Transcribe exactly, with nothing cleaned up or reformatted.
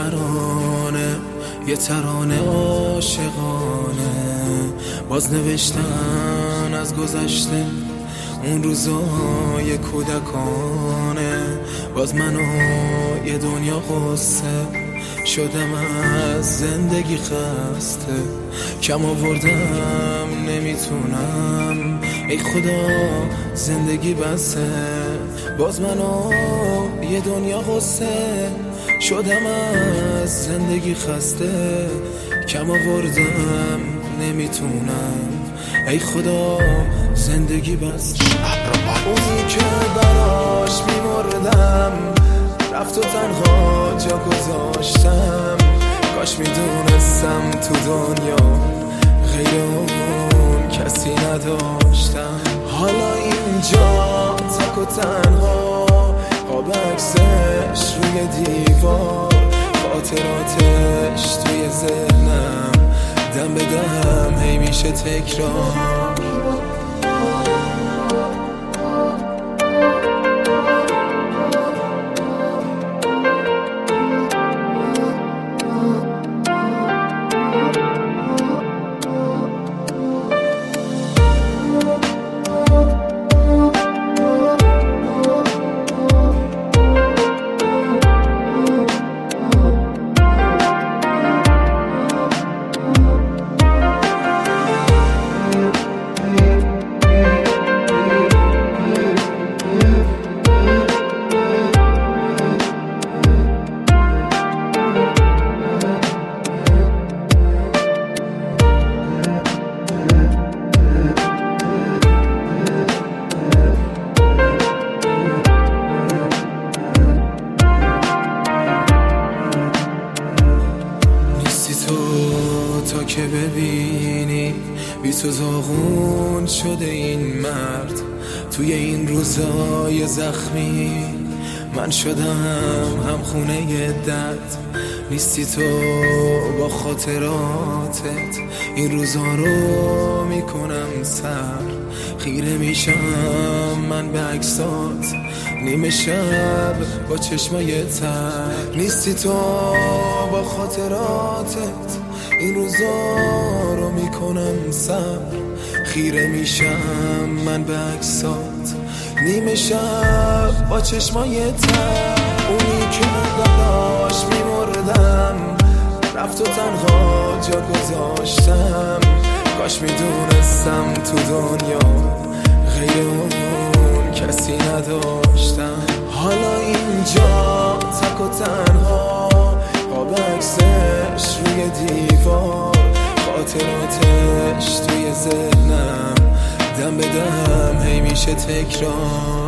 ترانه، یه ترانه عاشقانه، باز نوشتن از گذشته اون روزای کودکانه. باز من و یه دنیا قصه شدم از زندگی خسته، کم آوردم نمیتونم ای خدا زندگی بسه. باز من و یه دنیا قصه شدم از زندگی خسته، کم آوردم نمیتونم ای خدا زندگی بسه. اونی که براش میمردم رفت و تنها جا گذاشتم، کاش میدونستم تو دنیا غیر اون کسی نداشتم. حالا اینجا تک و تنها قاب عکسش روی دیوار، خاطراتش توی ذهنم دم به دم هی میشه تکرار. تا که ببینی بی تو زاغون شده این مرد، توی این روزای زخمی من شدم هم خونه درد. نیستی تو با خاطراتت این روزا رو میکنم سر، خیره میشم من به عکسات نیمه شب با چشمای تر. نیستی تو با خاطراتت این روزا رو میکنم سر، خیره میشم من به عکسات نیمه شب با چشمای تر. اونی که براش میمردم رفت و تنها جا گذاشتم، کاش میدونستم تو دنیا غیر اون کسی نداشتم. حالا اینجا تک و تنها قاب عکسش روی دیوار، خاطراتش توی ذهنم دم به دم هی میشه تکرار.